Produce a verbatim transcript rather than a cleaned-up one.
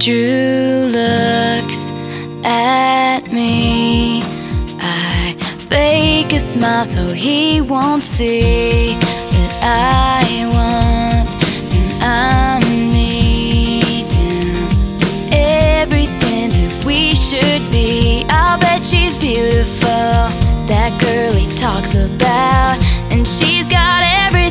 Drew looks at me. I fake a smile so he won't see that I want and I'm needing everything that we should be. I'll bet she's beautiful, that girl he talks about, and she's got everything